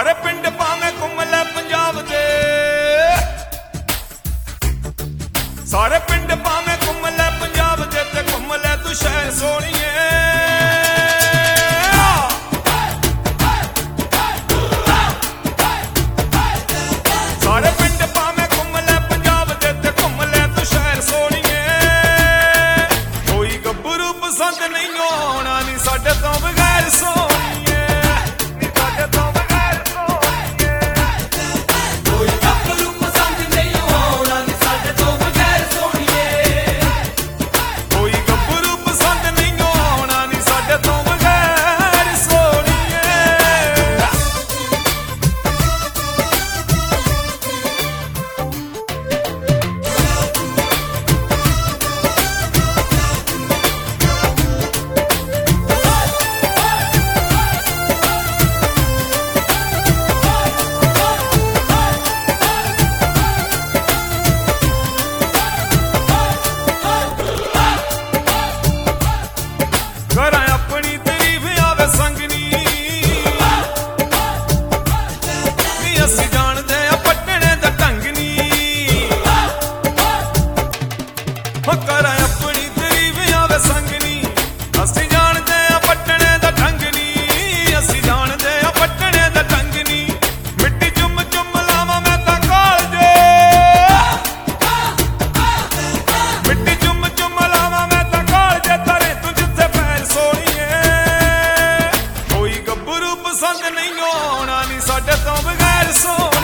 ਸਾਰੇ ਪਿੰਡ ਭਾਵੇਂ ਘੁੰਮ ਲੈ ਪੰਜਾਬ ਦੇ, ਸਾਰੇ ਪਿੰਡ ਭਾਵੇਂ ਘੁੰਮ ਲੈ ਪੰਜਾਬ ਦੇ, ਤੇ ਘੁੰਮ ਲੈ ਤੂੰ ਸ਼ਹਿਰ ਸੋਹਣੀਏ। ਸਾਰੇ ਪਿੰਡ ਭਾਵੇਂ ਘੁੰਮ ਲੈ ਪੰਜਾਬ ਦੇ, ਤੇ ਘੁੰਮ ਲੈ ਤੂੰ ਸ਼ਹਿਰ ਸੋਹਣੀਏ। ਕੋਈ ਗੱਭਰੂ ਪਸੰਦ ਨਹੀਂ ਆਉਣਾ ਨੀ ਸਾਡੇ ਤੋਂ ਬਗੈਰ ਸੋਹਣੀਏ, ਨੀ ਸਾਡੇ ਤੋਂ ਬਗੈਰ ਸੋਹਣੀਏ। ਕੋਈ ਗੱਭਰੂ ਪਸੰਦ ਨਹੀਂ ਆਉਣਾ ਨੀ ਸਾਡੇ ਤੋਂ ਬਗੈਰ ਸੋਹਣੀਏ। ਕੋਈ ਗੱਭਰੂ ਪਸੰਦ ਨਹੀਂ ਆਉਣਾ ਨੀ ਸਾਡੇ ਤੋਂ ਬਗੈਰ ਸੋਹਣੀਏ। ਕਰਾਂ ਆਪਣੀ ਤਾਰੀਫ ਆਵੇ ਸੰਗਨੀ, ਨੀ ਅਸੀਂ ਜਾਣਦੇ ਆ ਪੱਟਣੇ ਦਾ ਢੰਗ ਨੀ। ਹੋ ਕਰਾਂ ਆਪਣੀ ਤਾਰੀਫ ਆਵੇ ਸੰਗਨੀ, ਅਸੀਂ ਜਾਣਦੇ ਆ ਪੱਟਣੇ ਦਾ ਢੰਗ ਨੀ। ਅਸੀਂ ਜਾਣਦੇ ਆ ਪੱਟਣੇ ਦਾ ਢੰਗ ਨੀ। ਮਿੱਟੀ ਚੁੰਮ ਚੁੰਮ ਲਾਵਾਂ ਮੈਂ ਤਾਂ ਕਾਲਜੇ, ਮਿੱਟੀ ਚੁੰਮ ਚੁੰਮ ਲਾਵਾਂ ਮੈਂ ਤਾਂ ਕਾਲਜੇ। ਤਰੇ ਤੂੰ ਜਿੱਥੇ ਪੈਰ ਸੋਹਣੀਏ। ਕੋਈ ਗੱਭਰੂ ਪਸੰਦ ਨਹੀਂ ਆਉਣਾ ਨੀ ਸਾਡੇ ਤੋਂ ਬਗੈਰ ਸੋਹਣੀਏ।